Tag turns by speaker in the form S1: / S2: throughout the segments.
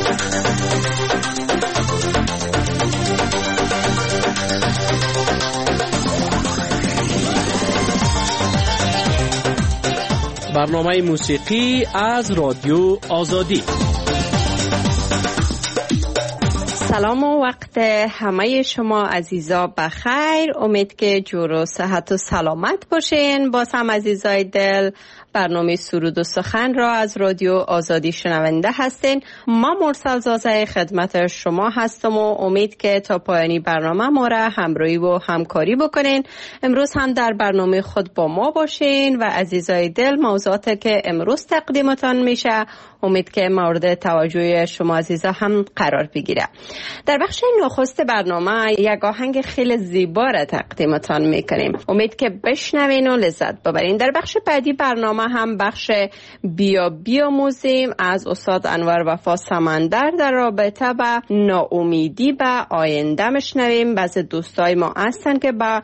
S1: برنامه موسیقی از رادیو آزادی.
S2: سلام و وقت همه شما عزیزا بخیر. امید که جور و صحت و سلامت باشین. باز هم عزیزای دل برنامه سرود و سخن را از رادیو آزادی شنونده هستین. ما مرسل زازه خدمت شما هستم و امید که تا پایانی برنامه ما را همراهی و همکاری بکنین. امروز هم در برنامه خود با ما باشین و عزیزای دل موضوعاتی که امروز تقدیمتان میشه امید که مورد توجه شما عزیزا هم قرار بگیره. در بخش نخست برنامه یک آهنگ خیلی زیبا را تقدیمتان میکنیم. امید که بشنوین و لذت ببرین. در بخش بعدی برنامه هم بخش بیا بیاموزیم از استاد انور وفا سمندر در رابطه با ناامیدی به آینده میشنویم. بعضی دوستای ما هستن که با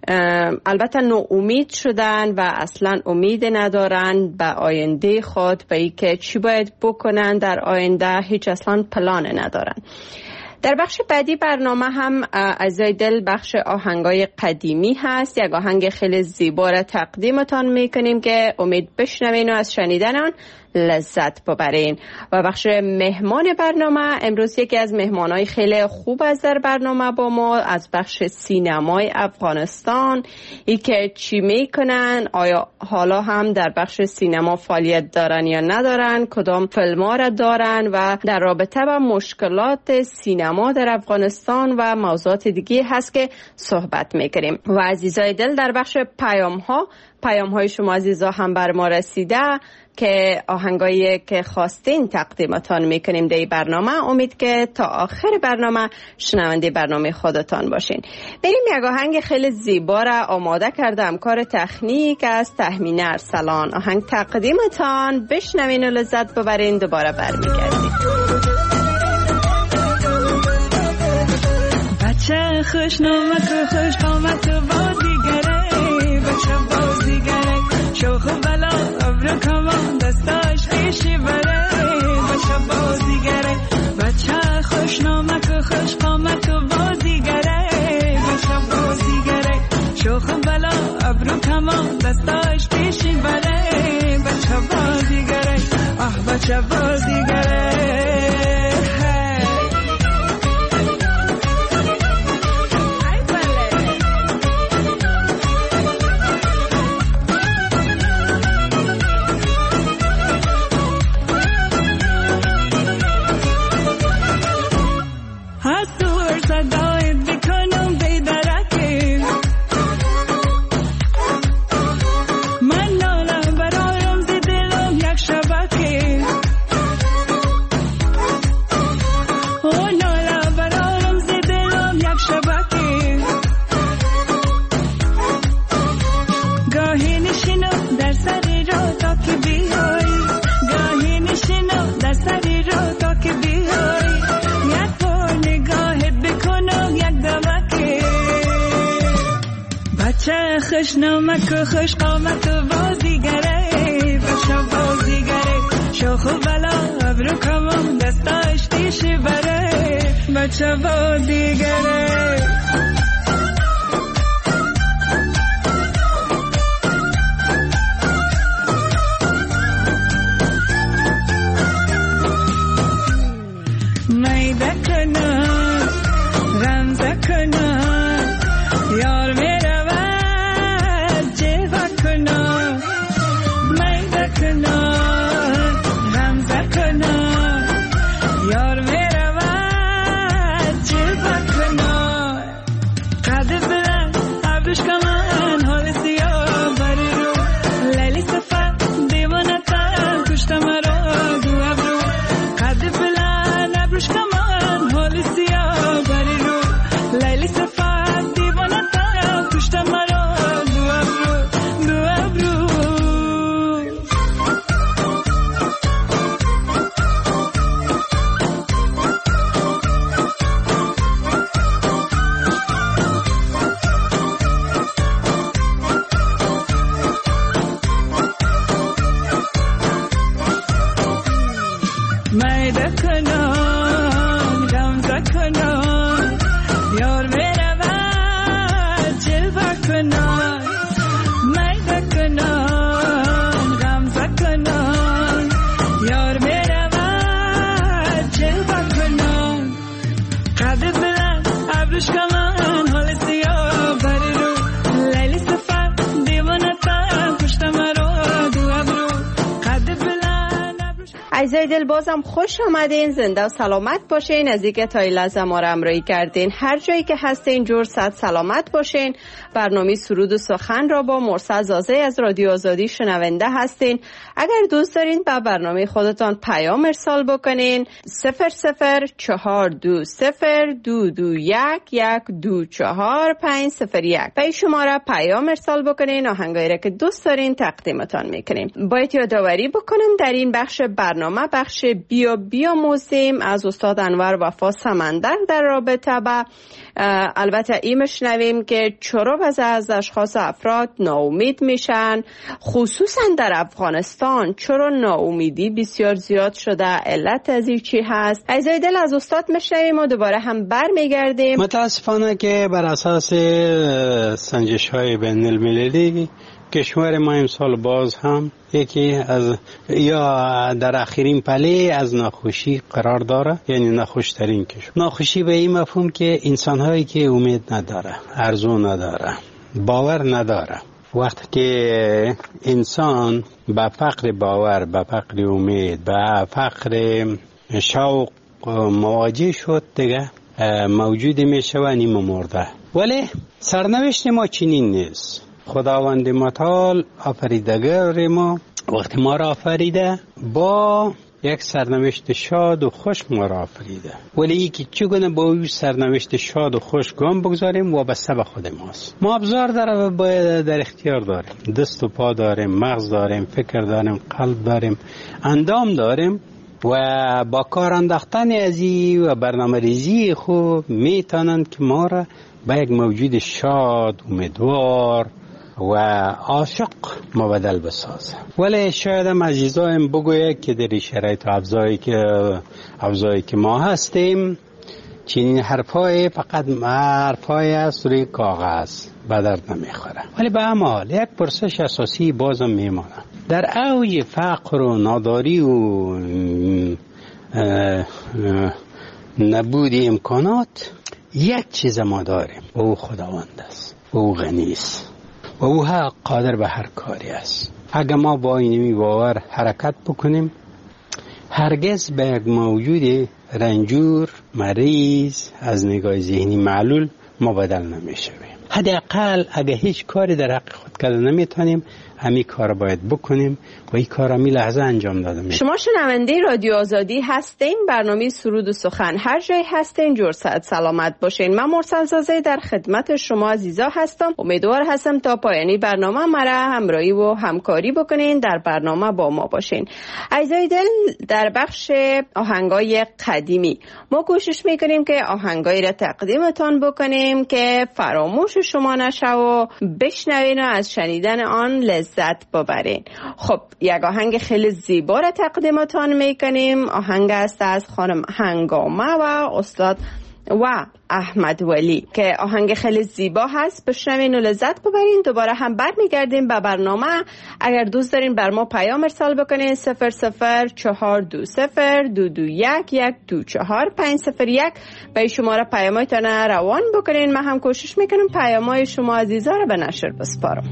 S2: البته ناامید شدن و اصلا امید ندارن به آینده خود، به اینکه چی باید بکنن در آینده، هیچ اصلا پلان ندارن. در بخش بعدی برنامه هم عزیزای دل بخش آهنگای قدیمی هست. یک آهنگ خیلی زیبا را تقدیمتان میکنیم که امید بشنوین و از شنیدن آن لذت ببرین. و بخش مهمان برنامه امروز یکی از مهمانای خیلی خوب از در برنامه با ما از بخش سینمای افغانستان، ای که چی میکنن، آیا حالا هم در بخش سینما فعالیت دارن یا ندارن، کدام فیلم‌ها را دارن و در رابطه با مشکلات سینما در افغانستان و موضوعات دیگه هست که صحبت میکنیم. و عزیزای دل در بخش پیام‌های شما عزیزا هم بر ما رسیده که آهنگایی که خواستین تقدیمتان میکنیم در برنامه. امید که تا آخر برنامه شنونده برنامه خودتان باشین. بریم یک آهنگ خیلی زیبا را آماده کردم، کار تکنیک از تهمینه ارسلان. آهنگ تقدیمتان، بشنوین و لذت ببرین. دوباره برمیگردیم.
S3: بچه خوش نامت و خوش قامت و بازیگره، بچه بازیگره شوخ و بلا ابرو کمان دستاش پیشی بره، بچه بازیگره بچه خوش نامت و خوش قامت و بازیگره، بچه بازیگره شوخ و بلا ابرو کمان دستاش پیشی بره، بچه بازیگره آه بچه بازیگره. خوش نامک و خوش قامت و بازیگره، بچه بازیگره شوخ و بلا ابرو کمان دستاش پیشی بره، بچه بازیگره. میده کنه رمزه کنه یار میره کنان غمزه کنان یار میرود جلوه کنان میده کنان غمزه کنان یار میرود جلوه کنان قد بلند ابروش کمان حال سیاه بری رو لیلی سفر دیوانه تا پشت مرا دو ابرو قد بلند ابروش.
S2: عزیزای دل بازم خوش آمدین، زنده و سلامت باشین. از اینکه تا این لحظه ما را همراهی کردین، هر جایی که هستین جور صد سلامت باشین. برنامه سرود و سخن را با مرسل زازه از رادیو آزادی شنونده هستین. اگر دوست دارین به برنامه خودتان پیام ارسال بکنین 00422221124 به شماره پیام ارسال بکنین. آهنگایی را که دوست دارین تقدیمتان میکنیم. باید یادآوری بکنم در این بخش برنامه بخش بیاموزیم از استاد انور وفا سمندر در رابطه با البته این مشنویم که چرا از اشخاص افراد ناامید میشن، خصوصا در افغانستان چرا ناامیدی بسیار زیاد شده، علت از این چی هست. عزیزای دل از استاد مشنویم و دوباره هم برمیگردیم.
S4: متاسفانه که بر اساس سنجش های بین المللی کشور ما امسال باز هم یکی از یا در آخرین پله از ناخوشی قرار داره، یعنی ناخوشترین کشور. ناخوشی به این مفهوم که انسان‌هایی که امید نداره، آرزو نداره، باور نداره. وقتی که انسان با فقر باور، با فقر امید، با فقر شوق مواجه شد دیگه موجود میشه و نیم مرده. ولی سرنوشت ما چنین نیست. خداوند متعال آفریدگار ما وقتی ما را آفریده با یک سرنوشت شاد و خوش ما را آفریده، ولی یکی چگونه با اون سرنوشت شاد و خوش گام بگذاریم وابسته به خود ماست. ما ابزار داره و باید در اختیار داریم، دست و پا داریم، مغز داریم، فکر داریم، قلب داریم، اندام داریم و با کار انداختن ازی و برنامه ریزی خوب میتونند که ما را به یک موجود شاد، امیدوار و عاشق مبدل بسازه. ولی شاید هم عزیزایم بگوید که در شرایط ابزاری که ما هستیم چنین حرفای فقط حرفای است روی کاغذ به درد نمیخوره. ولی به همه حال یک پرسش اساسی بازم میمانه. در اوج فقر و ناداری و نبود امکانات یک چیز ما داریم و او خداوند است و او غنی است و او قادر به هر کاری است. اگر ما با اینمی باور حرکت بکنیم هرگز به یک موجود رنجور، مریض، از نگاه ذهنی معلول مبدل نمیشویم. حداقل اگر هیچ کاری در حق خود کرده نمیتونیم همین کار باید بکنیم و این کار همین لحظه انجام داده میشه.
S2: شما شنونده رادیو آزادی هستین، برنامه سرود و سخن. هر جای هستین جور صحت سلامت باشین. من مرسل زازه در خدمت شما عزیزا هستم. امیدوار هستم تا پایانی برنامه مرا همراهی و همکاری بکنین، در برنامه با ما باشین. عزیزای دل، در بخش آهنگای قدیمی ما کوشش میکنیم که آهنگایی را تقدیمتان بکنیم که فراموش شما نشه و بشنوین و از شنیدن آن لذت ببرین. خب یک آهنگ خیلی زیبا را تقدیمتان میکنیم. آهنگ است از خانم هنگامه و استاد و احمد ولی که آهنگ خیلی زیبا هست. بشنوین و لذت ببرین. دوباره هم برمیگردیم به برنامه. اگر دوست دارین بر ما پیام ارسال بکنین 00422221124 به شماره پیامایتان روان بکنین. من هم کوشش میکنم پیامای شما عزیزا را به نشر بسپارم.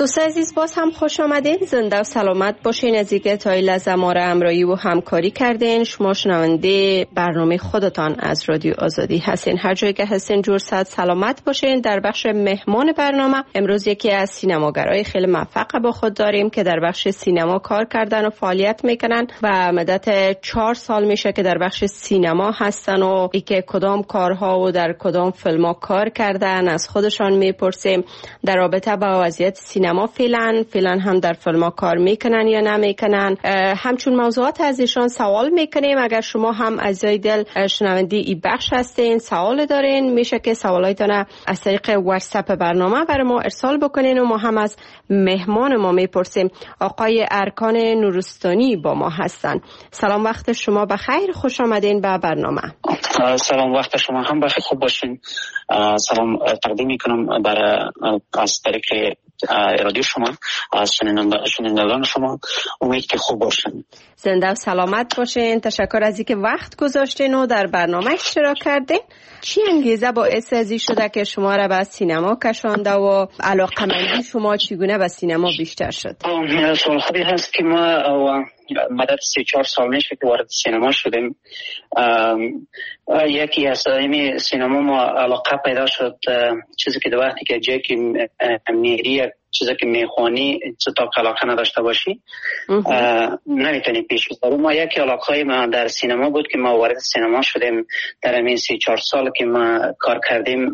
S2: دوست عزیز باز هم خوش آمدین. زنده و سلامت باشین. از اینکه تا این لحظه ما را همراهی و همکاری کردین. شما شنونده برنامه خودتان از رادیو آزادی هستین. هر جایی که هستین جور صحت سلامت باشین. در بخش مهمان برنامه امروز یکی از سینماگرای خیلی موفق با خود داریم که در بخش سینما کار کردن و فعالیت میکنن و مدت 4 سال میشه که در بخش سینما هستن و اینکه کدام کارها و در کدام فیلم‌ها کار کردن از خودشان میپرسیم. در رابطه با وضعیت سینما فعلا هم در فیلم‌ها کار میکنن یا نمیکنن، همچون موضوعات از ایشان سوال میکنیم. اگر شما هم عزیزای دل شنونده این بخش هستین سوال دارین میشه که سوالایتان از طریق واتساپ برنامه برای ما ارسال بکنین و ما هم از مهمان ما میپرسیم. آقای ارکان نورستانی با ما هستن. سلام، وقت شما بخیر، خوش آمدین به برنامه.
S5: سلام، وقت شما هم بخیر، خوب باشین. سلام تقدیم میکنم برای از طریق رادیو شما، از شنوندگان شما. امید که خوب باشین،
S2: زنده و سلامت باشین. تشکر از اینکه وقت گذاشتین و در برنامه اشتراک کردین. چی انگیزه باعث ازی شده که شما را به سینما کشانده و علاقه‌مندی شما چگونه به سینما بیشتر شد؟
S5: سوال خوبی هست که ما مدت 3-4 سال میشه که وارد سینما شدیم. یکی از این سینما ما علاقه پیدا شد، چیزی که در وقتی که جایی که میری چیزی که میخوانی تا علاقه نداشته باشی نمیتونی پیش ببری. ما یکی علاقه ما در سینما بود که ما وارد سینما شدیم. در این 3-4 سال که ما کار کردیم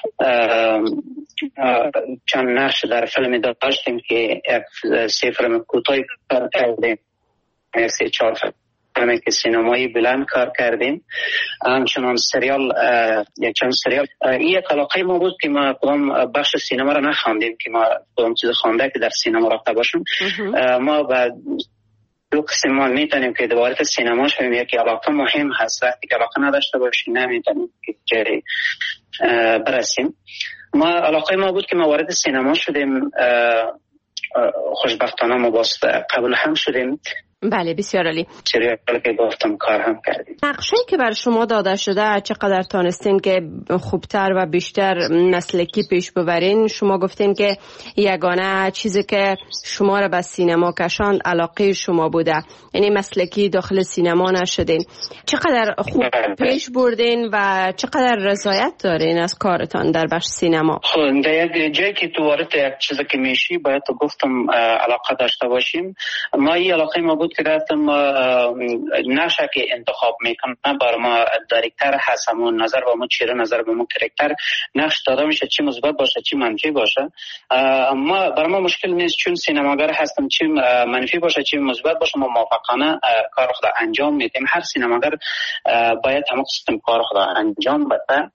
S5: چند نقش در فیلم داشتیم که 3 فیلم کوتاهی کار کردیم، 3-4 فیلمی که سینمایی بلند کار کردیم، همچنان سریال چند سریال. این یک علاقه ما بود که ما کدام بخش سینما را نخواندیم که ما کدام چیز خوانده که در سینما رفته باشیم. ما با دو قسم ما میتونیم که وارد سینما شویم. یکی علاقه مهم هست، وقتی که علاقه نداشته باشیم نمیتونیم که جری برسیم. ما علاقه ما بود که ما وارد سینما شدیم. خوشبختانه ما باز قبول هم شدیم.
S2: بله، بسیار عالی.
S5: سریالی که گفتم کار هم کردیم.
S2: نقشه‌ای که بر شما داده شده چقدر تانستین که خوبتر و بیشتر مسلکی پیش ببرین؟ شما گفتین که یگانه چیزی که شما را به سینما کشاند علاقه شما بوده، یعنی مسلکی داخل سینما نشدین. چقدر خوب پیش بردین و چقدر رضایت دارین از کارتان در بخش سینما؟
S5: خب در یک جایی که تو وارد یک چیزی که میشی باید تو گفتم علاقه داشته باشیم. ما این علاقه ما بود که رفتم نقشه که انتخاب میکنم برای ما دایرکتر هست، همون نظر با ما چیره، نظر با ما کرکتر نقش داده میشه، چی مثبت باشه چی منفی باشه. ما برای ما مشکل نیست چون سینماگر هستم، چی منفی باشه چی مثبت باشه ما موافقانه کار خود انجام میدیم. هر سینماگر باید همون قسم کار خود انجام بده.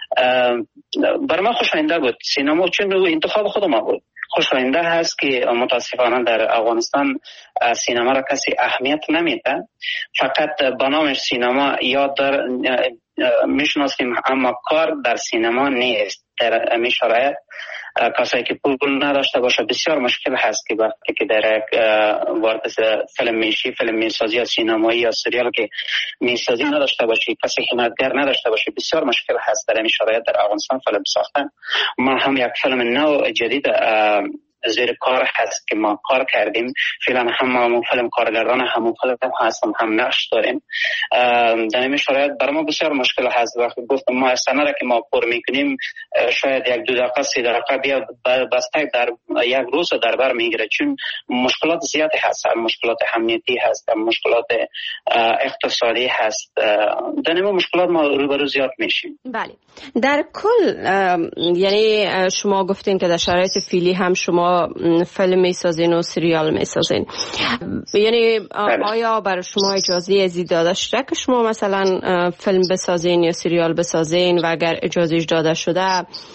S5: برای ما خوشاینده بود سینما چون انتخاب خود ما بود. خوشاینده هست که متاسفانه در افغانستان سینما را کسی اهمیت نمیده، فقط به نام سینما یا در میشناسیم اما کار در سینما نیست. در همین شرایط کسایی که پول نداشته باشه بسیار مشکل هست که وقتی که در وارد فیلم میشی، فیلم میسازی یا سینمایی یا سریال که میسازی نداشته باشی، کسی حمایتگر نداشته باشه، بسیار مشکل هست در همین شرایط در افغانستان فیلم ساختن. ما هم یک فیلم نو جدید زیر کار هست که ما کار کردیم. فعلا هم فیلم کارگردان همون فیلم هستم، هم نقش داریم. در این شرایط برای ما بسیار مشکل هست. وقتی گفتم ما سنره که ما پر میکنیم شاید 1-2 دقیقه 3 دقیقه بیا بسته در یک روز در بر میگیره، چون مشکلات زیادی هست، مشکلات امنیتی هست، مشکلات اقتصادی هست. در این مشکلات ما روبرو زیاد میشیم.
S2: بله، در کل یعنی شما گفتین که در شرایط فعلی هم شما فیلم میسازین و سریال میسازین، یعنی آیا برای شما اجازه ازی داده شده که شما مثلا فیلم بسازین یا سریال بسازین و اگر اجازهش داده شده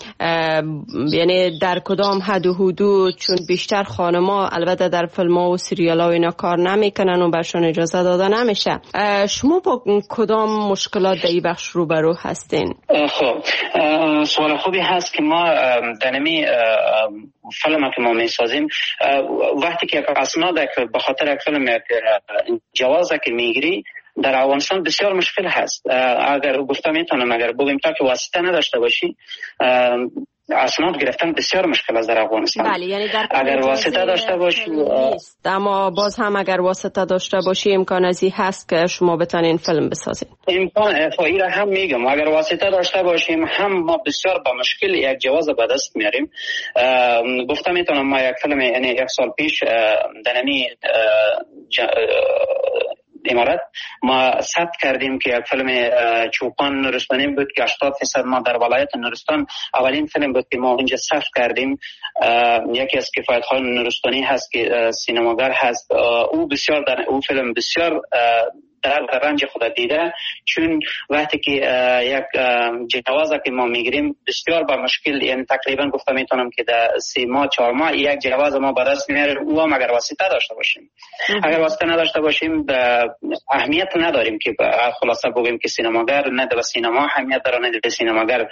S2: یعنی در کدام حد و حدود؟ چون بیشتر خانما البته در فیلم ها و سریال ها اینا کار نمیکنن و برشان اجازه داده نمیشه. شما با کدام مشکلات در این بخش روبرو هستین؟
S5: خب سوال خوبی هست که ما در نمی فیلم که ما میسازیم وقتی که اسناد به خاطر یک فیلم جواز که میگیری در افغانستان بسیار مشکل هست. اگر گفتم میتونم اگر بگیم تا که واسطه نداشته باشی اسناد گرفتن بسیار مشکل است در افغانستان.
S2: بله، یعنی در
S5: اگر واسطه داشته باشی
S2: اما باز هم اگر واسطه داشته باشی امکان ازی هست که شما بتونین فیلم بسازین.
S5: امکان فایی را هم میگم، اگر واسطه داشته باشیم هم ما بسیار با مشکل یک جواز به دست میاریم. گفتم میتونم ما یک فیلم یعنی یک سال پیش در امارات ما ثبت کردیم که یک فیلم چوپان نورستانی بود که 80% ما در ولایت نورستان اولین فیلم بود که ما اینجا ثبت کردیم. یکی از کفایت خان نورستانی هست که سینماگر هست، او بسیار در او فیلم بسیار در رنج خود دیده، چون وقتی که یک جواز که ما میگیریم بسیار با مشکل، یعنی تقریبا گفتم میتونم که در 3 ماه 4 ماه یک جواز ما به دست میاریم، او هم اگر واسطه داشته باشیم. اگر واسطه نداشته باشیم اهمیت نداریم که خلاصه بگیم که سینماگر نه در سینما اهمیت داره نه در سینماگر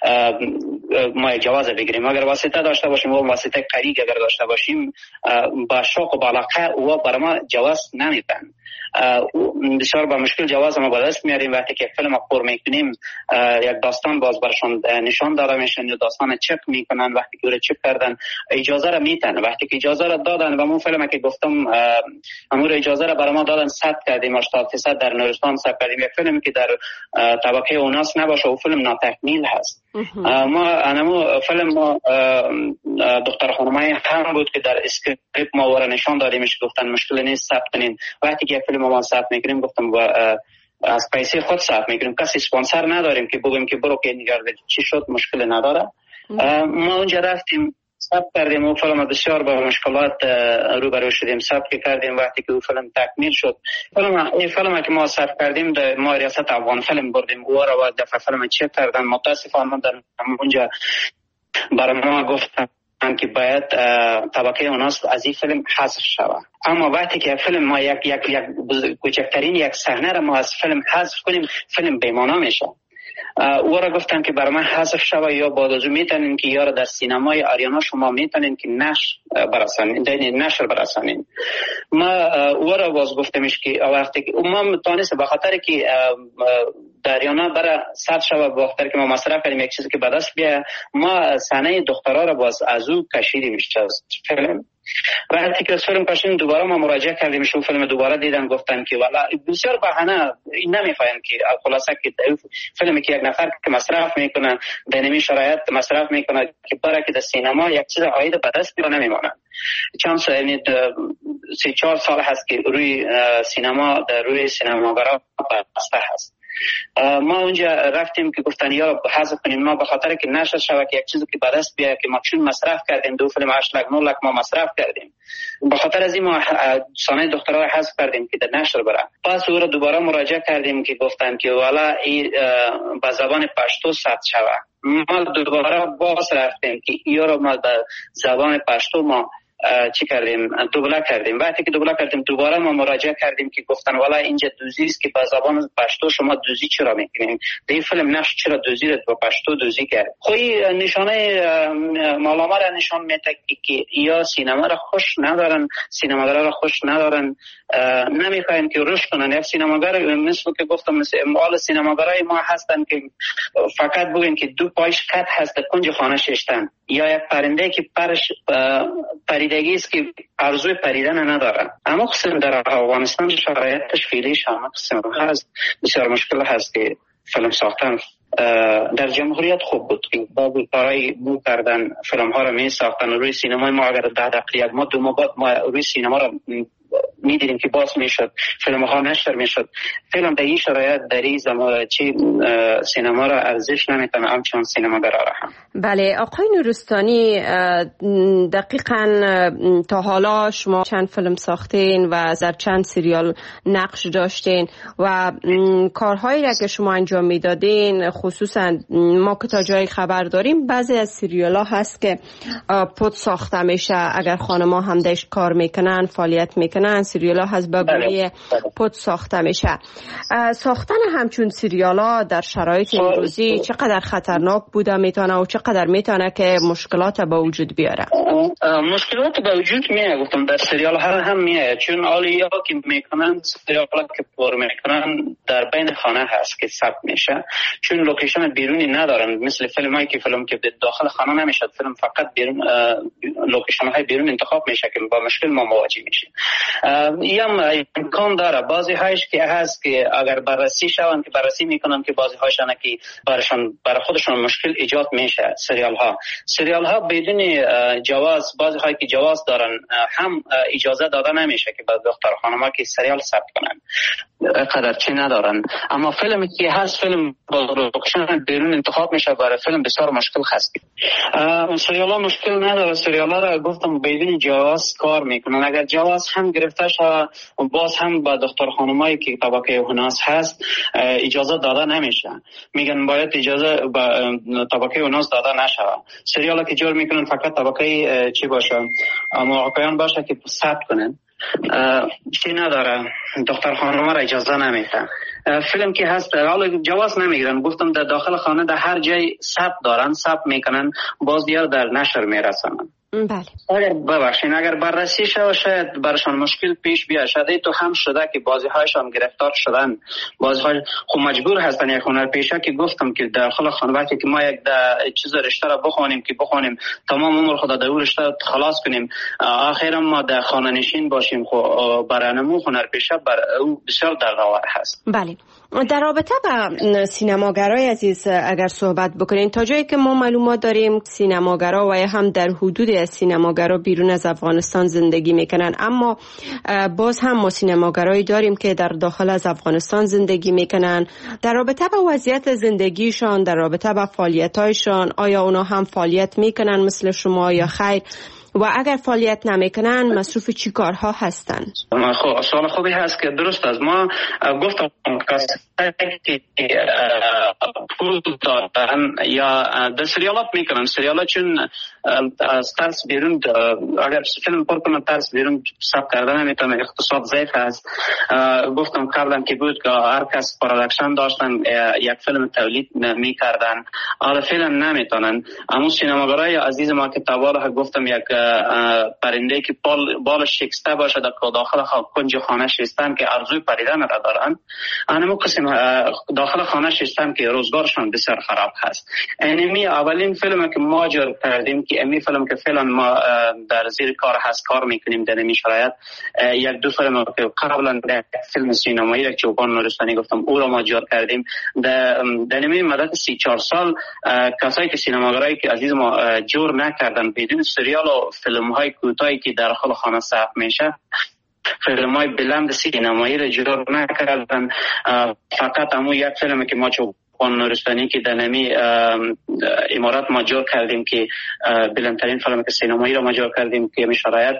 S5: ما جواز بگیریم. اگر واسطه داشته باشیم و واسطه قریب اگر داشته باشیم با شوق و علاقه او برای ما جواز نمیدن. بسیار با مشکل جواز ما به دست میاریم. وقتی که فیلم پر میکنیم یک داستان باز برشان نشان داده میشن یا داستان چک میکنن، وقتی که چک کردن اجازه را میتن، وقتی که اجازه را دادن و اون فیلمی که گفتم امور اجازه را برای ما دادن ثبت کردیم 80% در نورستان ثبت کردیم. یک فیلمی که در طبقه اوناس نباشه او فیلم ناتکمیل هست. ما انمو فیلم ما دختر خانمای هم بود که در اسکریپت ما ور نشان دادیمش، گفتن مشکل نیست ثبت کنین. وقتی که فیلم ما ثبت میکنیم گفتم از پیسه خود ثبت میکنیم، کسی اسپانسر نداریم که بگیم که برو که نگرد چی شد مشکل نداره. ما اونجا رفتیم ثبت کردیم و فیلم بسیار با مشکلات روبرو شدیم. ثبت کردیم وقتی که فیلم تکمیل شد این فیلم که ما ثبت کردیم در ما ریاست افغان فیلم بردیم او را و دفعه فیلم چک کردن. متاسفانه در اونجا برای ما گفتن که باید طبقه اوناس از این فیلم حذف شود. اما وقتی که فیلم ما یک کوچکترین یک صحنه را ما از فیلم حذف کنیم فیلم بی‌معنی میشه. او را گفتن که برای من حذف شود یا بعد از اون میتونین که یا در سینمای آریانا شما میتونین که نشر برسانین. ما او را باز گفتمش که وقتی که ما میتونست به خاطر که در آریانا برای ثبت شود به خاطر که ما مصرف کردیم یک چیزی که به دست بیاد، ما صحنه دخترها را باز از او کشیدیم از فیلم. وقتی که فیلم کشیدیم دوباره ما مراجعه کردیم شو فیلم دوباره دیدن گفتن که والا بسیار بهانه نمیفهمن که خلاصه که فیلمی که یک نفر که مصرف میکنه در نمی شرایط مصرف میکنه که برای که در سینما یک چیز عاید به دست بیاره نمیمونه. چند سال یعنی 3-4 سال هست که روی سینما در روی سینماگرها بسته هست. ما اونجا رفتیم که گفتن یا حذف کنیم، ما به خاطر که نشر شود که یک چیزی که به دست بیاد که ما چون مصرف کردیم 2 فیلم 8 لک 9 لک ما مصرف کردیم، به خاطر از این ما صحنه دخترها را حذف کردیم که در نشر بره. پس او را دوباره مراجعه کردیم که گفتن که والا این به زبان پشتو ثبت شود. ما دوباره باز رفتیم که این را ما به زبان پشتو ما چی کردیم دوبله کردیم. وقتی که دوبله کردیم دوباره ما مراجعه کردیم که گفتن والا اینجا دوزی است که به زبان پشتو شما دوزی چرا میکنین؟ در این فیلم نقش چرا دوزی رو با پشتو دوزی کرد؟ خوی نشانه معلومه را نشان میده که یا سینما را خوش ندارن، سینماگرا را خوش ندارن، نمیخواین که رشد کنن. یک سینماگر مثل که گفتم مثل مال سینماگرای ما هستن که فقط بگین که 2 پایش کت هست کنج خانه ششتن، یا یک پرنده که پرش پریدگی است که ارزوی پریدن نداره. اما قسم در افغانستان شرایطش فعلی شما قسم هست بسیار مشکل هست که فیلم ساختن. در جمهوریت خوب بود که بابی کارای بو کردن فیلم ها را می ساختن روی سینمای ما. اگر 10 دقیقه یک ما 2 ماه بعد ما روی سینما را می دیدیم که باز می شد فیلم ها نشر می شد. فیلم در این شرایط در این زمان چی سینما را ارزش نمیتونه همچنان سینماگرا را هم.
S2: بله آقای نورستانی، دقیقاً تا حالا شما چند فیلم ساختین و در چند سریال نقش داشتین و کارهایی را که شما انجام میدادین، خصوصا ما که تا جای خبر داریم بعضی از سریال ها هست که پود ساخته میشه اگر خانما هم داشت کار میکنن فعالیت میکنن، سریال ها هست به بوی پود ساخته میشه. ساختن همچون سریال ها در شرایط امروزی چقدر خطرناک بوده میتونه و چقدر میتونه که مشکلات به وجود بیاره؟
S5: مشکلات به وجود میاد، گفتم در سریال ها هم میاد، چون آلیا که میکنن سریال ها که پر میکنن در بین خانه هست که ثبت میشه، چون لوکیشن بیرونی ندارن، مثل فیلم که داخل خانه نمیشه، فیلم فقط بیرون لوکیشن های بیرون انتخاب میشه که با مشکل ما مواجه میشیم. یا امکان داره بعضی هایش که هست که اگر بررسی شون که بررسی میکنن که بعضی هایشان که برای خودشون مشکل ایجاد میشه. سریال ها بدون جواز، بعضی هایی که جواز دارن هم اجازه داده نمیشه که بعضی دختر خانم ها که سریال ثبت کنن، قدر چی ندارن. اما فیلمی که هست فیلم با لوکیشن بیرون انتخاب میشه، برای فیلم بسیار مشکل هست. سریال ها مشکل نداره، سریال ها را گفتم بدون جواز کار میکنن. اگر جواز هم گرفته شود باز هم با دختر خانمایی که طبقه هناس هست اجازه داده نمیشه، میگن باید اجازه با طبقه هناس داده نشه. سریال ها که جور میکنن فقط طبقه چی باشه، موقعیان باشه که ثبت کنن، چی نداره، دختر خانم را اجازه نمیده. فیلم که هست حالا جواز نمیگیرن، گفتم در داخل خانه در هر جای ثبت دارن، ثبت میکنن، باز دیار در نشر میرسونن.
S2: بله.
S5: اگر بررسی شد شاید برشان مشکل پیش بیاد. شاید تو هم شده که بعضی هایشان گرفتار شدن، بعضی های خب مجبور هستن یک هنرپیشه که گفتم که داخل خانه وقتی که ما یک چیز رشته را بخونیم تمام عمر خود در رشته خلاص کنیم، آخر ما در خانه نشین باشیم، خب برای نمو هنرپیشه بر او بسیار دردآور هست.
S2: بله. در رابطه با سینماگرای عزیز اگر صحبت بکنین، تا جایی که ما معلومات داریم سینماگرا و هم در حدود از سینماگرا بیرون از افغانستان زندگی میکنن، اما باز هم ما سینماگرایی داریم که در داخل از افغانستان زندگی میکنن. در رابطه با وضعیت زندگیشان، در رابطه با فعالیتایشان، آیا اونا هم فعالیت میکنن مثل شما یا خیر؟ و اگر فعالیت نمیکنن مصروف چی کارها هستن؟
S5: خب سوال خوبی هست که درست است. ما گفتم که پول دارن یا در سریالات میکنن، سریالات چون از ترس بیرون اگر فیلم پر کنن ترس بیرون ساب کردن نمیتونه، اقتصاد ضعیف هست. گفتم قبلا که بود که هر کس پروداکشن داشتن یک فیلم تولید میکردن، حالا فیلم نمیتونن. اما سینماگرای عزیز ما که تواله گفتم یک پرنده که بالش شکسته باشه در داخل کنج خانه شستن که ارزوی پریدن را دارن، همون قسم داخل خانه شستن که روزگارشان بسیار خراب هست. اینمی اولین فیلم که ما جور کردیم که امی فیلم که فعلا ما در زیر کار هست کار میکنیم در این شرایط، یک دو فیلم که قبلا در فیلم سینمایی که چوپان نورستانی گفتم او را ما جور کردیم در این مدت 3-4 سال. کسایی که سینماگرایی که عزیز ما جور نکردن بدون سریال و فیلم های کوتاهی که در داخل خانه ثبت میشه، فیلم های بلند سینمایی را جور نکردن. فقط همون یک فیلم که ما چوپان نورستانی که در نمی امارات ما جور کردیم که بلندترین فیلم که سینمایی را ما جور کردیم که می شرایط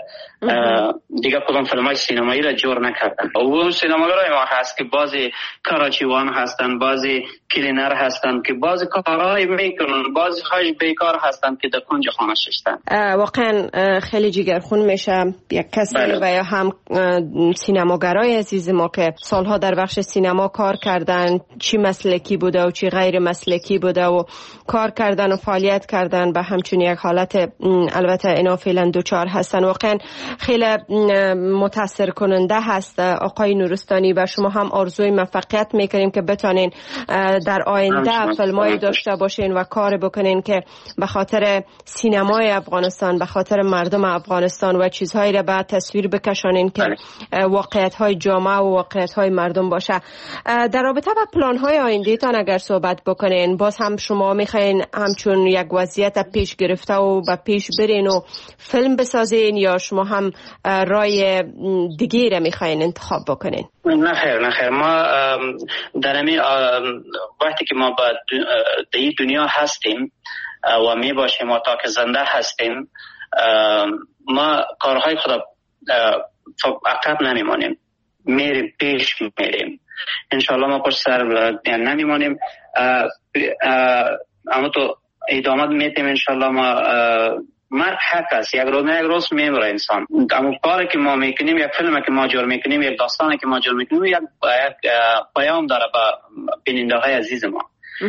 S5: دیگه کدام فیلم های سینمایی را جور نکردن. و اون سینماگرای ما هست که بعضی کراچیوان هستن، بعضی کلینر هستن که بعضی کارهای میکنن، بعضی هایش بیکار هستن که در کنج خانه شستن.
S2: واقعا خیلی جگرخون میشه یک کسی و یا هم سینماگرای عزیز ما که سالها در بخش سینما کار کردن، چی مسلکی بوده و چی غیر مسلکی بوده و کار کردن و فعالیت کردن به همچون یک حالت البته اینا فعلا دوچار هستن. واقعا خیلی متاثر کننده هست. آقای نورستانی و شما هم آرزوی موفقیت میکنیم که بتونین در آینده فیلمایی داشته باشین و کار بکنین که به خاطر سینمای افغانستان، به خاطر مردم افغانستان و چیزهایی را به تصویر بکشانین که واقعیت‌های جامعه و واقعیت‌های مردم باشه. در رابطه با پلان‌های آینده‌تان اگر صحبت بکنین، باز هم شما میخواین همچون یک وضعیت پیش گرفته و به پیش برین و فیلم بسازین یا شما هم رای دیگه را میخواین انتخاب بکنین؟
S5: نه خیر ما در همین وقتی که ما با این دنیا هستیم و می باشیم و تا که زنده هستیم ما کارهای خدا عقب نمیمانیم، میریم پیش میریم. انشالله ما پشت سر نمیمانیم، اما تو ادامه میتیم. انشالله ما مرگ حق است، یک روز نه یک روز میمیره انسان. اما کاری که ما میکنیم، یک فیلمی که ما جور میکنیم، یک داستانی که ما جور میکنیم، یک پیام داره به بیننده های عزیز ما.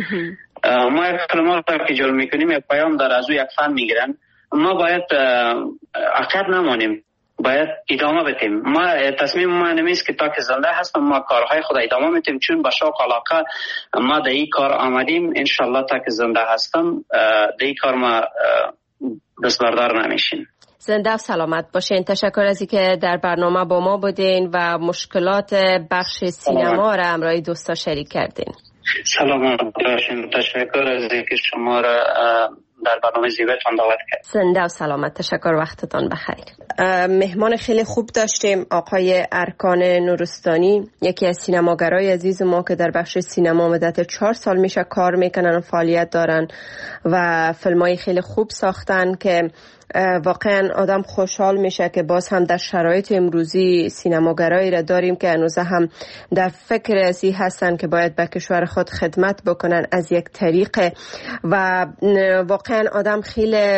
S5: ما یک فیلم که جور میکنیم یک پیام داره، از او یک فن میگیرن. ما باید عقب نمانیم، باید ادامه بدیم. ما تصمیم ما نمیست که تا که زنده هستم ما کارهای خود ادامه میدیم، چون با شوق علاقه ما در این کار آمدیم. انشالله تا که زنده هستم در این کار ما دستبردار نمیشیم.
S2: زنده و سلامت باشین. تشکر از اینکه در برنامه با ما بودین و مشکلات بخش سینما را همراه دوستا شریک کردین.
S5: سلامت باشین. تشکر از اینکه شما را در برنامه زیبایتان دعوت کرد.
S2: زنده و سلامت. تشکر، وقتتان بخیر. مهمان خیلی خوب داشتیم، آقای ارکان نورستانی، یکی از سینماگرای عزیز ما که در بخش سینما مدت 4 سال میشه کار میکنن و فعالیت دارن و فیلمای خیلی خوب ساختن که واقعا آدم خوشحال میشه که باز هم در شرایط امروزی سینماگرایی را داریم که هنوز هم در فکر ازی هستن که باید به کشور خود خدمت بکنن از یک طریق و واقعا آدم خیلی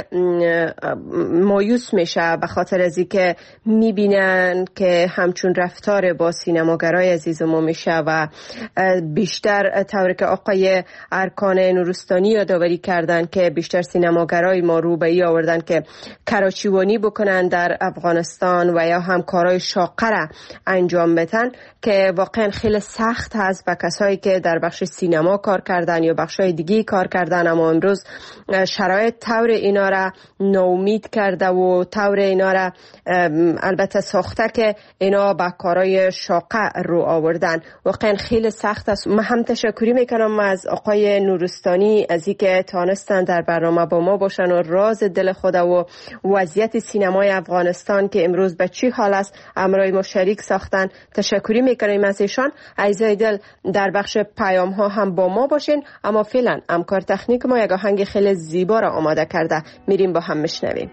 S2: مایوس میشه به خاطر ازی که میبینن که همچون رفتار با سینماگرای عزیز ما میشه و بیشتر طوری که آقای ارکان نورستانی یادآوری کردن که بیشتر سینماگرای ما رو به ای آوردن که کراچیوانی بکنن در افغانستان و یا هم کارهای شاقه را انجام بدن که واقعا خیلی سخت هست به کسایی که در بخش سینما کار کردن یا بخشای دیگه کار کردن، اما امروز شرایط طور اینا را ناامید کرده و طور اینا را البته ساخته که اینا به کارهای شاقه رو آوردن. واقعا خیلی سخت است. من هم تشکری میکنم از آقای نورستانی از اینکه تانستن در برنامه با ما باشن و راز دل خود و وضعیت سینمای افغانستان که امروز به چی حال است همراه ما شریک ساختن. تشکری میکنیم از ایشان. عزیزای دل، در بخش پیام ها هم با ما باشین، اما فعلا همکار تکنیک ما یک آهنگ خیلی زیبا را آماده کرده، میریم با هم میشنویم.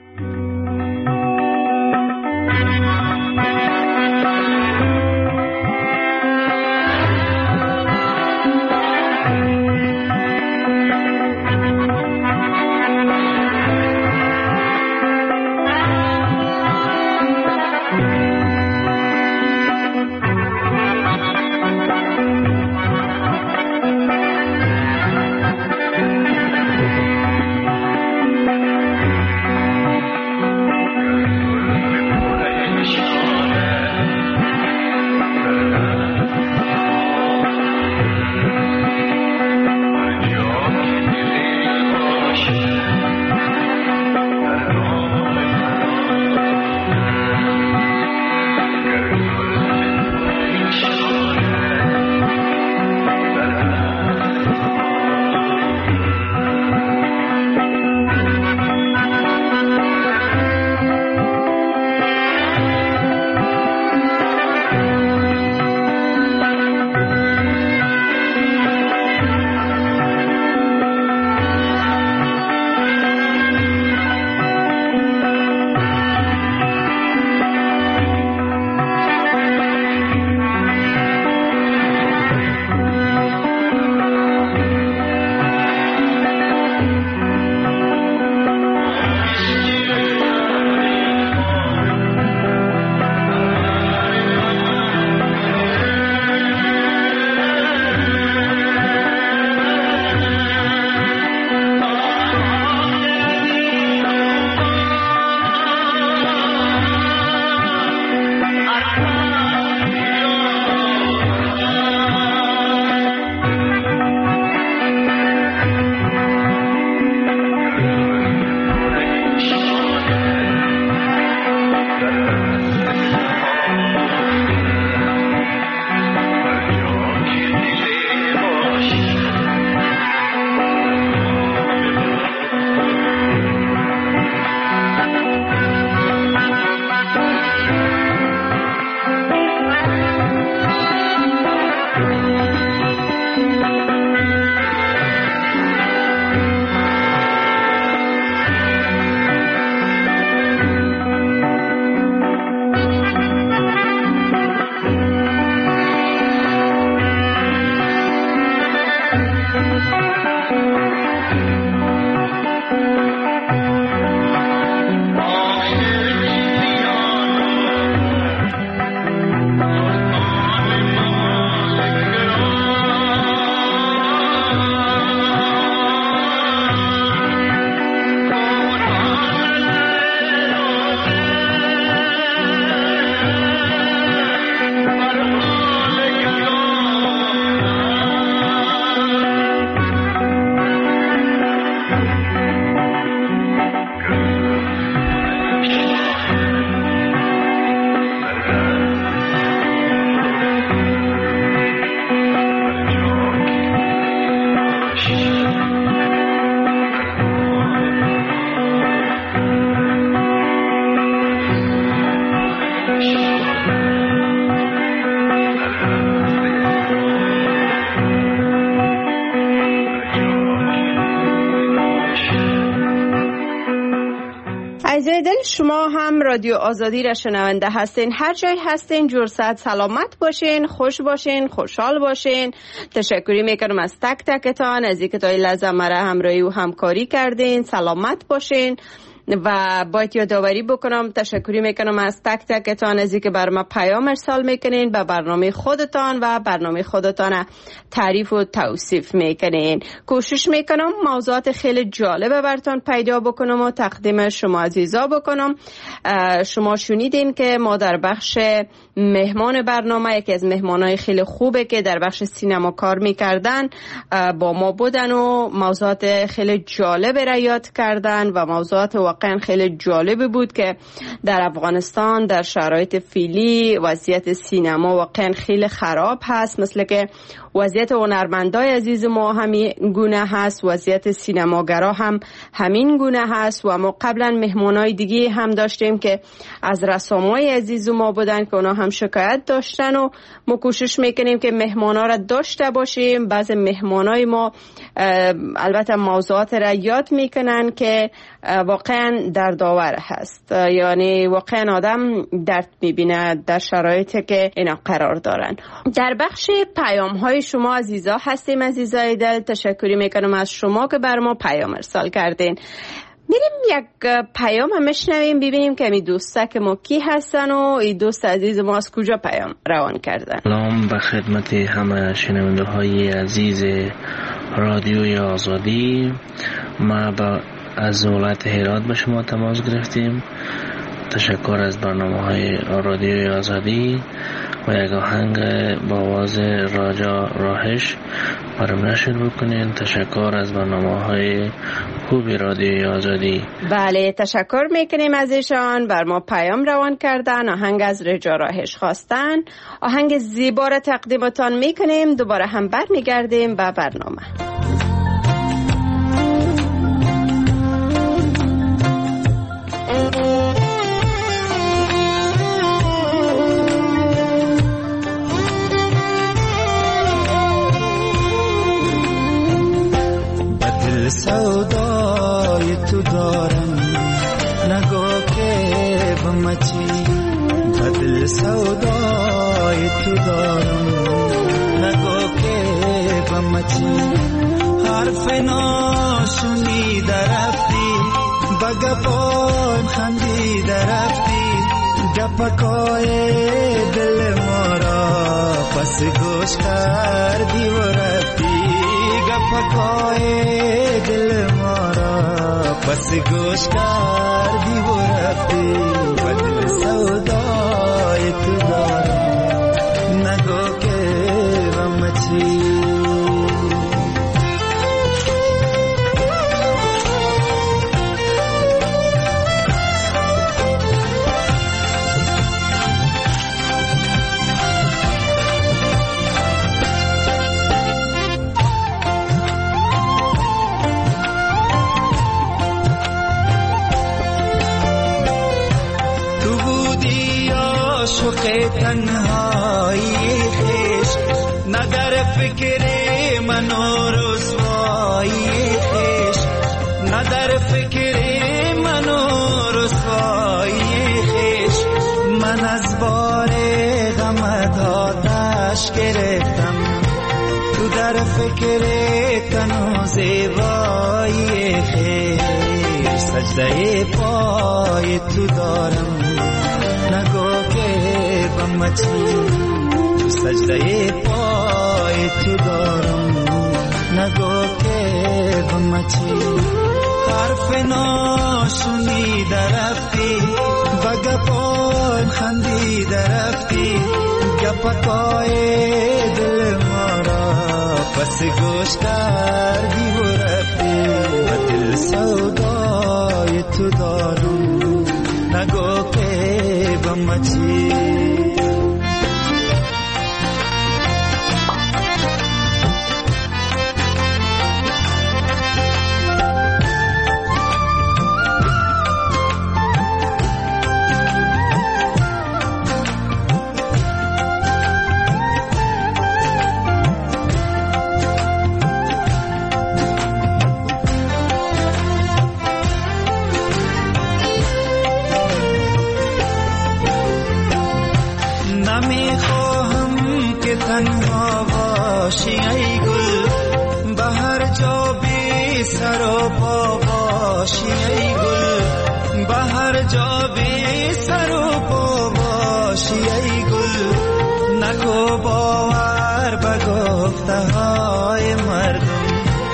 S2: عزیزای دل، شما هم رادیو آزادی را شنونده هستین. هر جای هستین جور صحت سلامت باشین، خوش باشین، خوشحال باشین. تشکری میکنم از تک تکتان از اینکه تا این لحظه مرا همراهی و همکاری کردین. سلامت باشین. و باید یادآوری بکنم تشکری میکنم از تک تکتان از اینکه بر ما پیام ارسال میکنین، به برنامه خودتان و برنامه خودتان تعریف و توصیف میکنین. کوشش میکنم موضوعات خیلی جالب براتون پیدا بکنم و تقدیم شما عزیزا بکنم. شما شنیدین که ما در بخش مهمان برنامه، یکی از مهمانای خیلی خوبه که در بخش سینما کار میکردن با ما بودن و موضوعات خیلی جالب را یاد کردن و موضوعات واقعا خیلی جالب بود که در افغانستان در شرایط فعلی وضعیت سینما واقعا خیلی خراب هست، مثل که وضعیت هنرمندای عزیز ما همین گونه هست، وضعیت سینماگرا هم همین گونه هست. و ما قبلا مهمانای دیگه هم داشتیم که از رسامای عزیز ما بودن که اونا هم شکایت داشتن و ما کوشش میکنیم که مهمانا را داشته باشیم. بعض مهمانای ما البته موضوعات را یاد میکنن که واقعا دردآور هست، یعنی واقعا آدم درد میبینه در شرایطی که اینا قرار دارن. در بخش پیام های شما عزیزا هستیم. عزیزای دل، تشکری میکنم از شما که بر ما پیام ارسال کردین. میریم یک پیام هم میشنویم ببینیم که این دوستا که ما کی هستن و این دوست عزیز ما از کجا پیام روان کردن.
S6: سلام به خدمت همه شنونده های عزیز رادیوی آزادی. ما از ولایت هرات به شما تماس گرفتیم. تشکر از برنامه های رادیوی آزادی و یک آهنگ با آواز راجا راهش برام نشر بکنین. تشکر از برنامه های خوبی رادیوی آزادی.
S2: بله، تشکر میکنیم از ایشان، بر ما پیام روان کردن، آهنگ از راجا راهش خواستن. آهنگ زیبا را تقدیمتان میکنیم. دوباره هم برمیگردیم به برنامه.
S3: سودای تو دارم نگو که بمچی، بدل سودای تو دارم نگو که بمچی. حرف ناشونی درفتی بگپان خندی درفتی، گپکای دل مارا پس گوش کردی و رفتی. گپکای دل مارا پس گوش کردی و رفتی. بدل سودای تو دارم نگو که بمچی. تنهایی خیش ندر فکر من و رسوایی خیش، ندر فکر من و رسوایی خیش. من از بار غمت آتش گرفتم، تو در فکر تن و زیبایی خیش. سجده پای تو دارم نگو که بمچی، سجده پای تو دارم نگو که بمچی. حرف ناشونی درفتی بگپان خندی درفتی، گپکای دل مارا پس گوش کردی و رفتی. بدل سودای تو دارم نگو که بمچی.
S7: سر و پا باشی ای گل، به هر جا بی سر و پا باشی ای گل. نکو باور به گفته های مردم،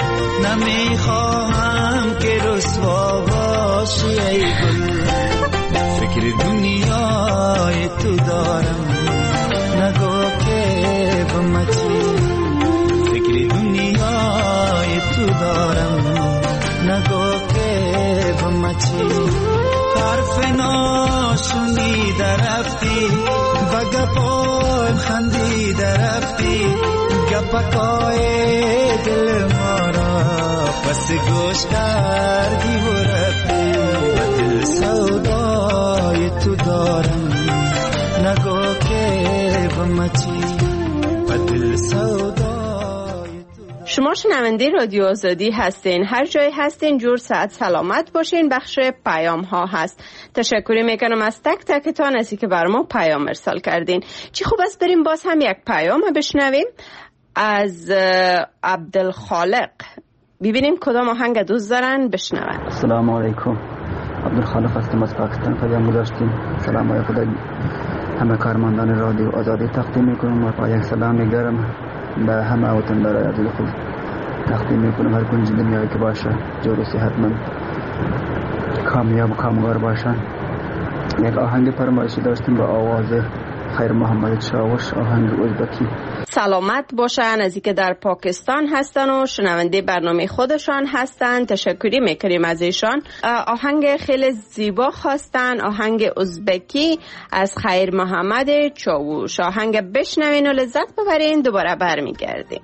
S7: نمیخواهم که رسوا باشی ای گل. فکر دنیای تو دارم، نگو که بمچی. فکر دنیای تو دارم، نگو که بمچی. حرف ناشنیده رفتی و گپای خندیده رفتی، گپکای دل ما را پس گوش کردی و رفتی. و دل سودای تو دارم، نگو که بمچی. و دل سودای
S2: شما شنونده رادیو آزادی هستین. هر جای هستین جور صحت سلامت باشین. بخش پیام ها هست. تشکر میکنم از تک تکتان از که بر ما پیام ارسال کردین. چی خوب است بریم باز هم یک پیام بشنویم از عبدالخالق. ببینیم کدام آهنگ دوست دارن بشنون.
S8: السلام علیکم، عبدالخالق هستم از پاکستان. پیام گذاشتیم. سلام های خدای همه کارمندان رادیو آزادی تقدیم میکنم و با یک سلام گرم به همه وطندارای عزیز خود تقدیم میکنم. هر کنج دنیایی که باشه جور و صحتمند، کامیاب و کامگار باشن. یک آهنگ فرمایشی داشتیم با آواز خیر محمد چاوش، آهنگ ازبکی.
S2: سلامت باشن از اینکه در پاکستان هستن و شنونده برنامه خودشان هستن. تشکری میکنیم از ایشان. آهنگ خیلی زیبا خواستن، آهنگ ازبکی از خیر محمد چاوش. آهنگ بشنوین و لذت ببرین. دوباره برمیگردیم.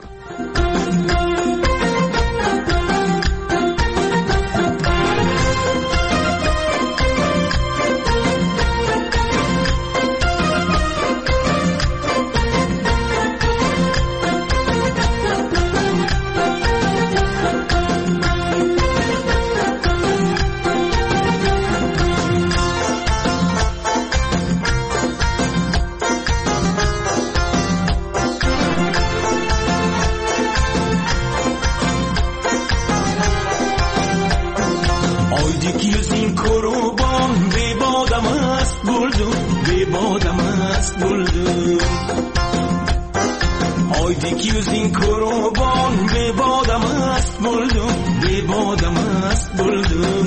S9: Yüzün kurban be badam ast buldum, be badam ast buldum.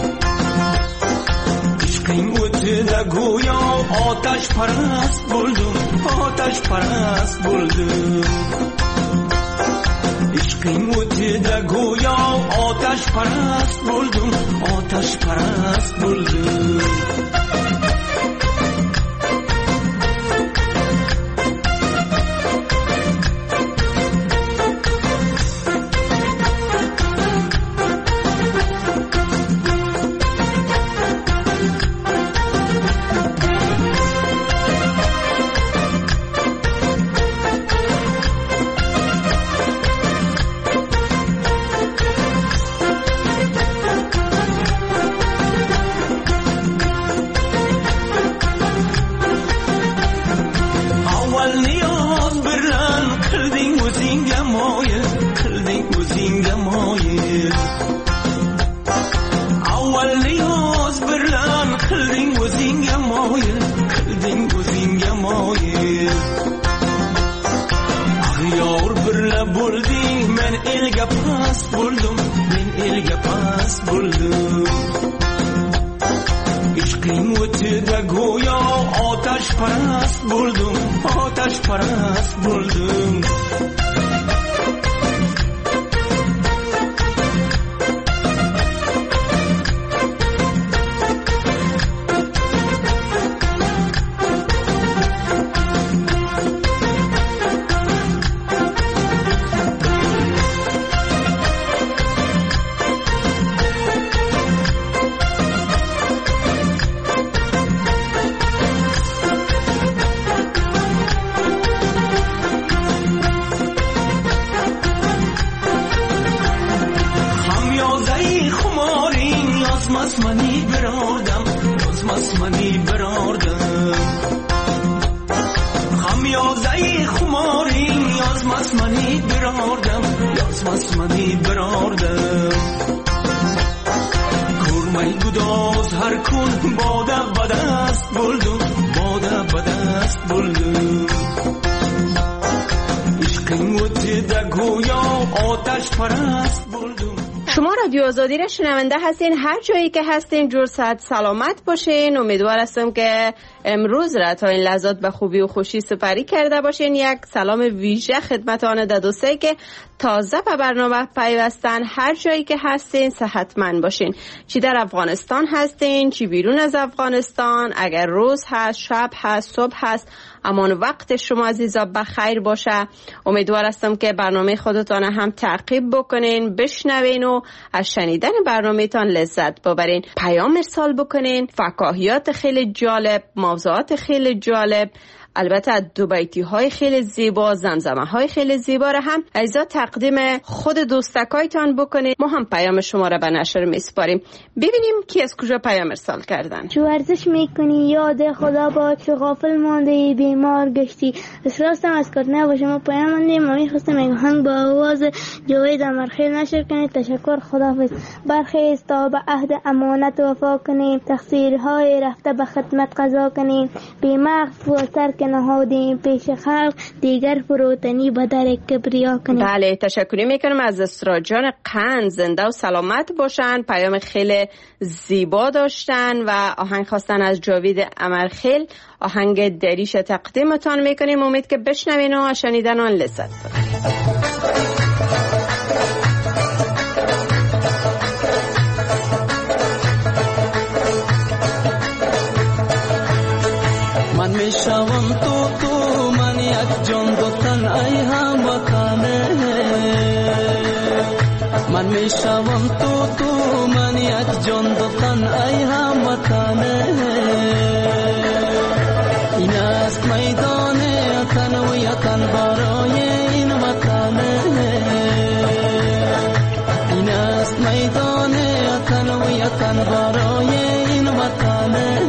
S9: İşkın ötüde goya ateş parast buldum, ateş parast buldum. İşkın ötüde goya ateş parast buldum, ateş parast buldum. خمیازه خماری یازمس منی براردم نکن باده به دست بردم باده به دست بردم عشقم و دیده گویا آتش پرست بردم.
S2: شما رادیو آزادی را شنونده هستین، هر جایی که هستین جور صحت سلامت باشین. امیدوار هستم که امروز را تا این لحظات به خوبی و خوشی سپری کرده باشین. یک سلام ویژه خدمت آن دوستایی که تازه به برنامه پیوستن، هر جایی که هستین صحتمند باشین، چی در افغانستان هستین چی بیرون از افغانستان، اگر روز هست شب هست صبح هست، امان وقت شما عزیزا بخیر باشه. امیدوار هستم که برنامه خودتان هم تعقیب بکنین، بشنوین و از شنیدن برنامه تان لذت ببرین. پیام ارسال بکنین، فکاهیات خیلی جالب، موضوعات خیلی جالب، البته دو بیتی های خیلی زیبا، زمزمه های خیلی زیبا را هم عزیزا تقدیم خود دوستکایتان بکنید. ما هم پیام شما را به نشر میسپاریم. ببینیم کی از کجا پیام ارسال کردن.
S10: چو ورزش میکنی یاد خدا باد، چو غافل مانده بیمار گشتی. راستم از کار نباشه. ما پیام ماندیم، ما میخواستم یک هنگ با آواز جاوید امرخیل نشر کنید. تشکر، خداحافظ. برخیز تا به عهد امانت وفا کنیم، تقصیرهای رفته به خدمت قضا کنیم. بی‌مغز و ترک نهادیم پیش خلق، دیگر فروتنی به در کبریا کنیم.
S2: بله، تشکر میکنم از اسرا جان قند، زنده و سلامت باشن. پیام خیلی زیبا داشتن و آهنگ خواستن از جاوید امرخیل. آهنگ دریش تقدیمتان میکنیم، امید که بشنوین و شنیدن آن لذت ببرید.
S9: من میشوم تو من یک جان دو تن ای هموطنه. من میشوم تو من یک جان دو تن ای هموطنه. این است میدان تن و یتن برای این وطنه. این است میدان تن و یتن برای این وطنه.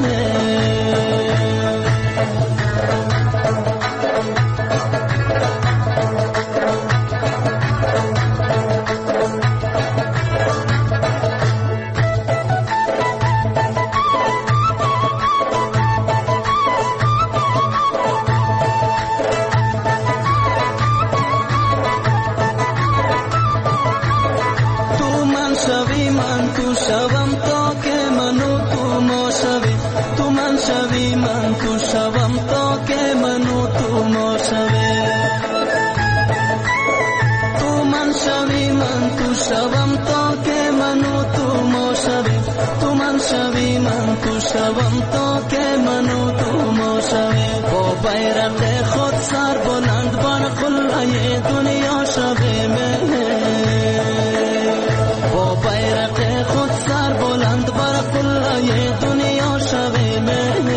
S9: شوم تا که منو تو ما شویم، با بیرق خود سر بلند بر قلعه دنیا شویم. با بیرق خود سر بلند بر قلعه دنیا شویم.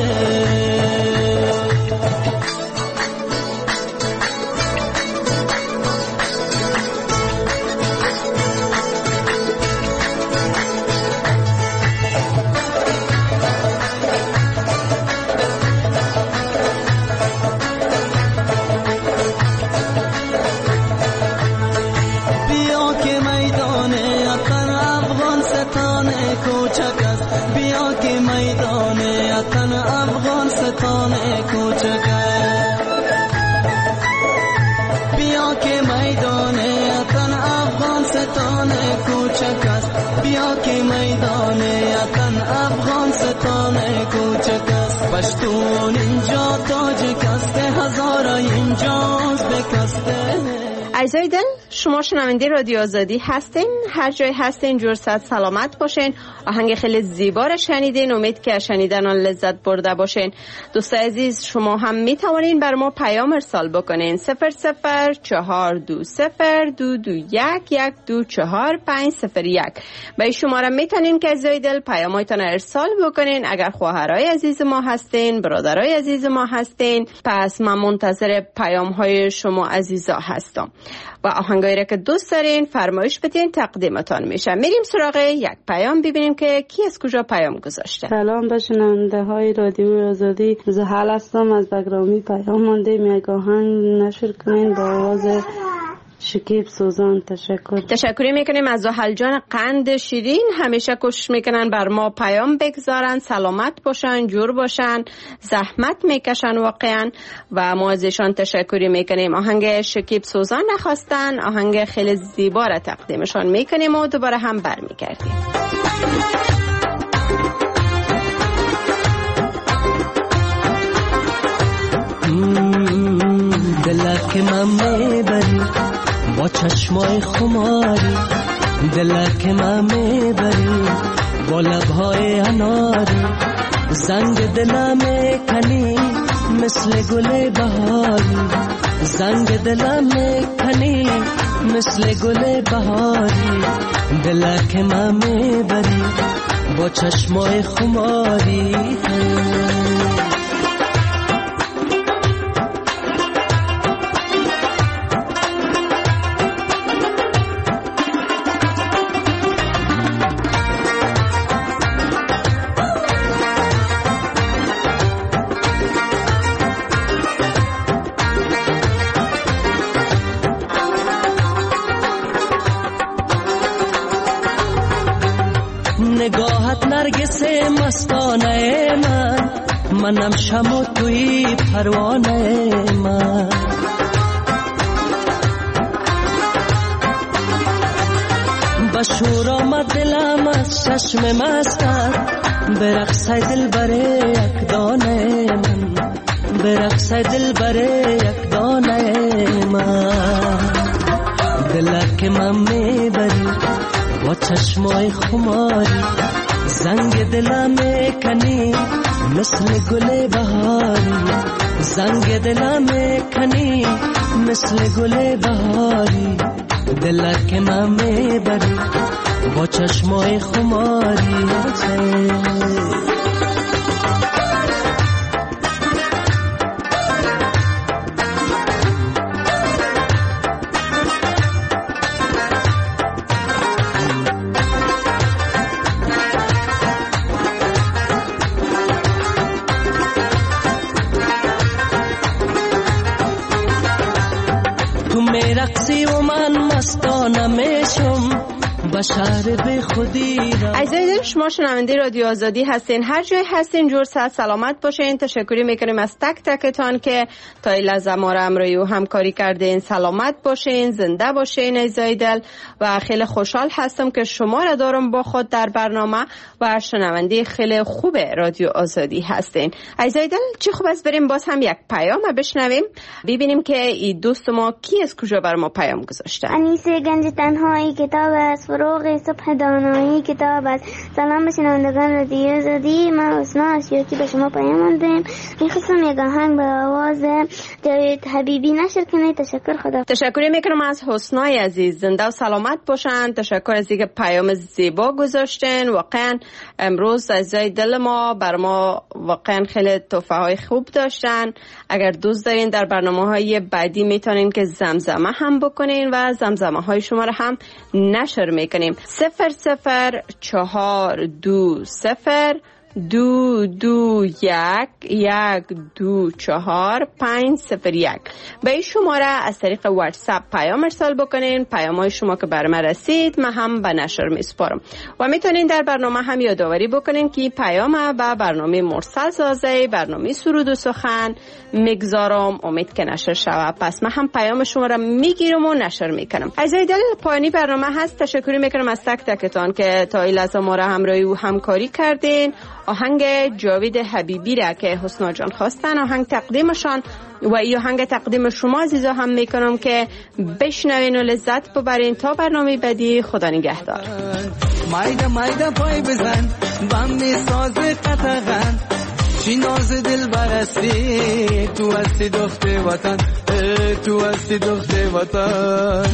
S9: پشتون اینجا تاجیک است، هزارا اینجاست بکسته.
S2: عزیزای دل، شما شنونده رادیو آزادی هستین، هر جای هستین جور صحت سلامت باشین. آهنگ خیلی زیبا را شنیدین، امید که شنیدن آن لذت برده باشین. دوستای عزیز، شما هم می توانین بر ما پیام ارسال بکنین 0042022112450501. به این شماره میتونین که عزیزای دل پیاماتون ارسال بکنین. اگر خواهرای عزیز ما هستین، برادرای عزیز ما هستین، پس من منتظر پیام های شما عزیزا هستم و آهنگایی را که دوست دارین فرمایش بدین تقدیمتان میشه. میریم سراغ یک پیام ببینیم که کی از کجا پیام گذاشته.
S11: سلام به شنونده های رادیو آزادی، زحل هستم از بگرامی. پیام مانده یک آهنگ نشر کنین با آواز شکیب سوزان
S2: تشکری میکنیم از زحل جان قند شیرین. همیشه کوشش میکنن بر ما پیام بگذارن، سلامت باشن، جور باشن، زحمت میکشن واقعا و ما ازشان تشکری میکنیم. آهنگ شکیب سوزان نخواستن، آهنگ خیلی زیبا را تقدیمشان میکنیم و دوباره هم برمیگردیم.
S9: دلت که من میبری با چشمای خماری، دلت که من میبری با لبهای اناری، زنگ دلم میکنی مثل گل بهاری، زنگ دلم میکنی مثل گل بهاری، دلت که من میبری با چشمای خماری. نگاهت نرگس مستانه منم شمع توی پروانه من، بشور آمد دلم از چشم مستت، برقص دل بره یک دانه من، برقص دل بره یک دانه من، دلت که من میبری با چشمای خماری، زنگ دلم میکنی مثل گل بهاری، زنگ دلم میکنی مثل گل بهاری، دلت که من میبری با چشمای خماری. رقصی و من مستانه میشم بشر به خودی.
S2: عزیزان شما شنونده رادیو آزادی هستین، هر جای هستین جور صحت سلامت باشین. تشکری میکنیم از تک تکتان که تا این لحظه ما را همراهی و همکاری کردین. سلامت باشین، زنده باشین عزیزای دل و خیلی خوشحال هستم که شما را دارم با خود در برنامه و شنونده خیلی خوب رادیو آزادی هستین. عزیزای دل چه خوب است بریم باز هم یک پیام بشنویم، ببینیم که این دوست ما کی از کجا بر ما پیام گذاشته.
S10: انیسه گنج تنهایی کتاب است، فروغ صبح دانایی کتاب است. سلام به شنوندگان رادیو آزادی، من حسنا اشیاتی به شما پیام دادم. میخواستم یک آهنگ به آواز جاوید حبیبی نشر کنید. تشکر، خدا.
S2: تشکر میکنم از حسنای عزیز، زنده و سلامت باشن. تشکر از اینکه پیام زیبا گذاشتن. واقعا امروز عزیزای دل ما بر ما واقعا خیلی تحفه های خوب داشتن. اگر دوست دارین در برنامه‌های بعدی میتونین که زمزمه هم بکنین و زمزمه های شما رو هم نشر میکنیم. 00420 221-124-501 به این شماره از طریق واتساپ پیام ارسال بکنین. پیام های شما که بر من رسید من هم به نشر میسپارم و میتونین در برنامه هم یادآوری بکنین که پیام به برنامه مرسل سازه، برنامه سرود و سخن میگذارم. امید که نشر شود، پس من هم پیام شما را میگیرم و نشر میکنم. عزیزای دل پایانی برنامه هست. تشکر میکنم از تک تکتان که تا این لحظه ما را همراهی و همکاری کردین. آهنگ جاوید حبیبی را که حسنا جان خواستن آهنگ تقدیمشان و این آهنگ تقدیم شما عزیزا هم میکنم که بشنوین و لذت ببرین. تا برنامه بعدی، خدا نگهدار.
S7: مایده مایده پای بزن بم میساز قطغن، چی ناز دل برستی، تو هستی دخت وطن، تو هستی دخت وطن.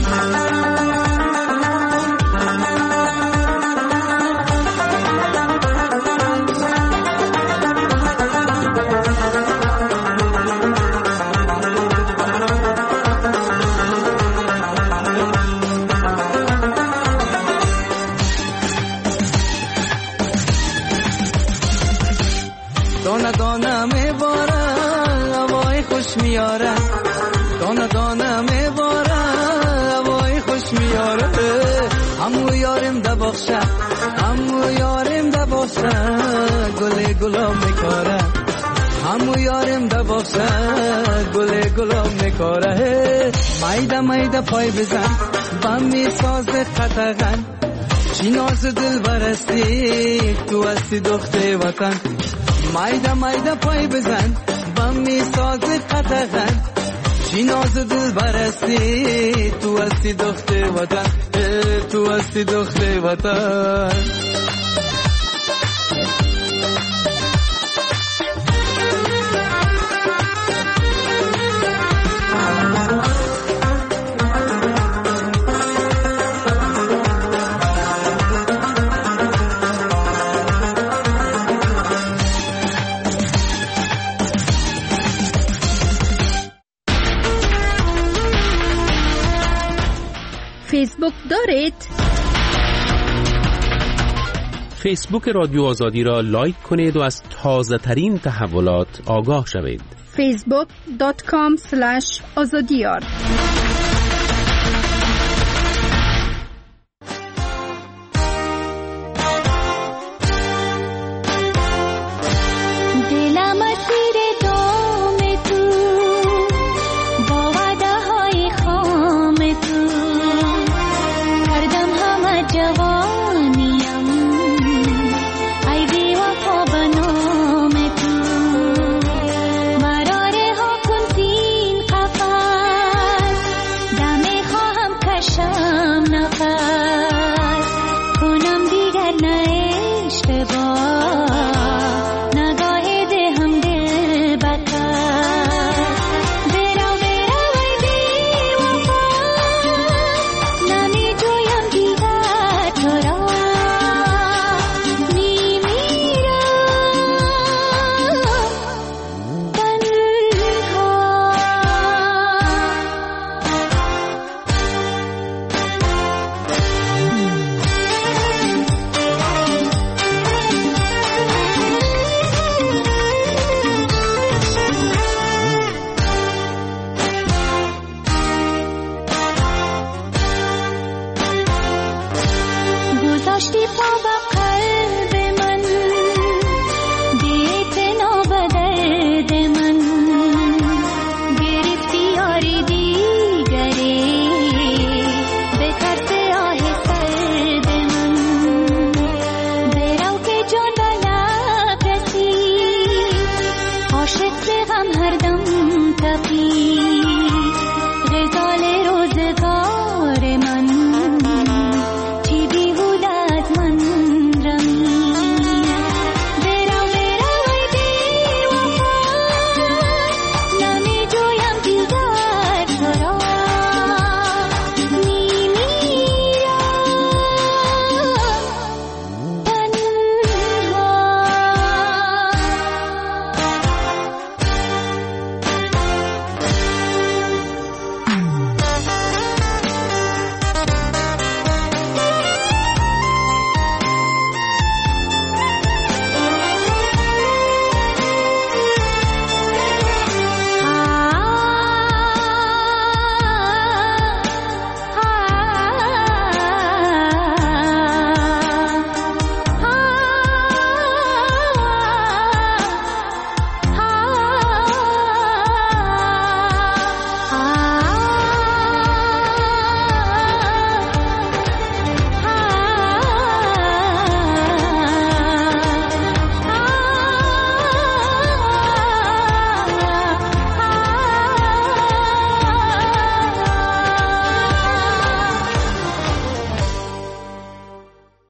S7: دانه دانه میباره هوای خوش میاره، دانه دانه میباره
S9: بخشه همو یارم ده بخشه گل گلام میکاره همو یارم ده بخشه گل گلام میکاره مایده مایده پای بزن بم میساز قطغن چی ناز دل برستی تو هستی دختر وطن مایده مایده پای بزن بم میساز قطغن چی ناز دل برستی تو هستی دختر وطن تو هستی دختر وطن
S12: فیسبوک دارید؟
S1: فیسبوک رادیو آزادی را لایک کنید و از تازه ترین تحولات آگاه شوید.
S12: facebook.com/azadiyar
S13: داشتی پا